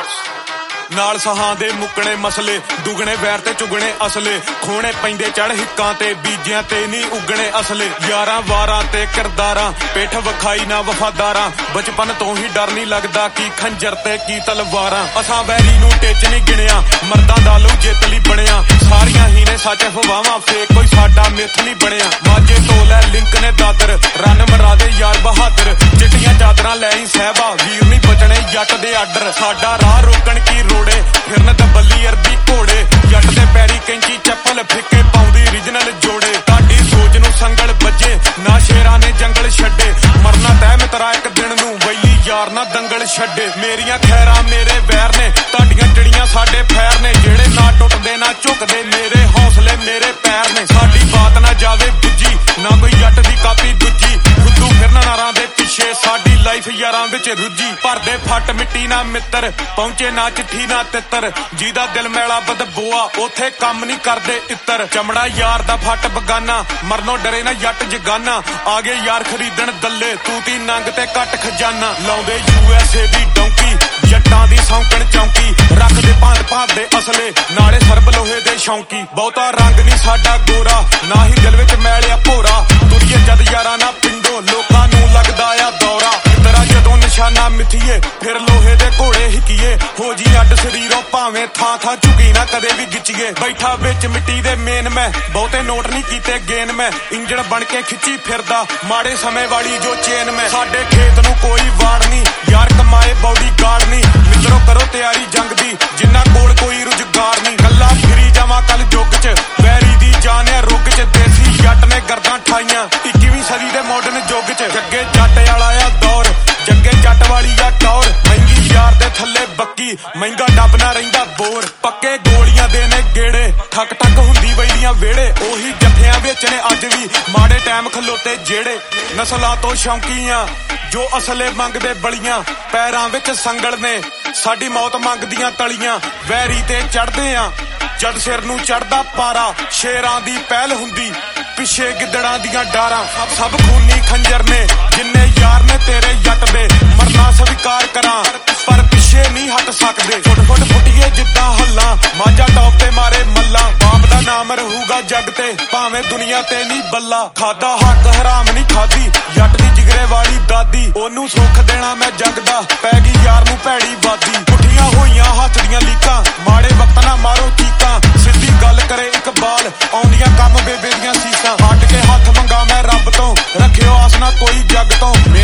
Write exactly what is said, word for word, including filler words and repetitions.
नाल सहां दे मुकने मसले दुगने वैर ते चुगने असले खोने पैंदे चढ़ हिक्कां ते बीजियां ते नी उगने असले यारां वारां ते किरदारां पेठ वखाई ना वफादारां बचपन तो ही डर नहीं लगदा की खंजर ते की तलवारां असां वैरी नूं टेच नहीं गिणिया मर्दां दा लहू जित लई बणिया सारियां ही ने सच अफवाहां फेक कोई साडा मिथ नहीं बणिया माजे तो लै लिंक ने दादर रन मरा दे यार बहादुर चिट्टियां चादरां लैई सहबा वीर नहीं बचने जट दे आडर साडा राह रोकण की रोड़े फिरन दबली अरबी घोड़े जट दे पैरी कैंची चप्पल फिक्के पाउंदी रीजनल जोड़े ताडी सोच नूं संगल बजे ना शेरां ने जंगल छड्डे मरना तय मित्रा एक दिन नूं वैली यार ना दंगल छड्डे मेरियां खैरां मेरे वैर ने ताडियां चिड़ियां साडे फैर ने जेड़े ना टुटदे ना झुकदे मेरे हौसले मेरे पैर ने साडी बात ना जावे बुझी ना कोई जट दी कापी दूजी खुदू फिरन नारां दे पिछे साडी लाइफ यारां विच रुझी भरदे फट मिट्टी ना मित्र पहुंचे ना चिट्ठी ना तितर जिहदा दिल मैला बदबूआ ओथे काम नहीं करदे इतर चमड़ा यार दा फट बगाना मरनों डरे ना जट जगाना आगे यार खरीदण दल्ले तू ती नंग ते कट खजाना लाउंदे यूएसए दी डौंकी जट्टां दी सौंकण चौंकी रखदे भांत भांत दे असले नाले सरब लोहे दे शौंकी बहुता रंग नहीं साडा गोरा ना ही दिल विच मैलिया भोरा तुरिए जद यारां ना पिंडो लोकां नूं लगदा आ दौरा तेरा जदों निशाना मिथीए फिर लोहे दे घोड़े हिकीए हो जी अड शरीरों भावें थां थां झुकी ना कदे भी गिचीए बैठा विच मिट्टी दे मेन मैं बहुते नोट नहीं कीते गेन मैं इंजण बन के खिच्ची फिरदा माड़े समय वाली जो चेन मैं साडे खेत नूं कोई वाड़ नहीं यार कमाए बॉडी गार्ड नहीं मित्रों करो तैयारी जंग दी जिन्ना कोल कोई रुजगार नहीं गल्ला फिरी जावां कल जुग च वैरी दी जान है रुग च देसी जट ने गर्दां ठाईयां इक्कीवीं सदी दे मॉडर्न जुग च जग्गे जट वाला आ दौर जग्गे जट वाली आ टौर महंगी यार दे थल्ले बक्की महंगा डब ना रहिंदा बोर पक्के गोलियां दे ने गेड़े ठक ठक हुंदी वैलियां वेड़े ओही जफियां विच ने अज भी माड़े टाइम खलोते जेड़े नस्लां तो शौंकीआं जो असले मंगदे बलियां पैरां विच संगल ने साडी मौत मंगदियां तलियां वैरी ते चढ़दे आ जद सिर नूं चढ़दा पारा शेरां दी पहल हुंदी पिछे गिद्दड़ां दियां डारां सब खूनी खंजर ने जिन्ने यार ने तेरे जट दे मरना स्वीकार करां पर पिछे नहीं हट सकदे फुट फुट फुटिए जिद्दां हल्लां मांजा टॉप ते मारे मल्ला बाप दा नाम रहूगा जग ते भावें दुनिया ते नहीं बल्ला खादा हक हराम नहीं खादी जट दी जिगरे वाली दादी ओनू सुख देना मैं जगदा पै गई यार नूं भैड़ी वादी पुठियां होईयां हत्थ दियां लीकां माड़े वक्त ना मारो चीकां सिद्धी गल करे इकबाल आउंदियां कम बेबे दियां सीसां हट के हत्थ मंगा मैं रब तो रखियो आस ना कोई जग तो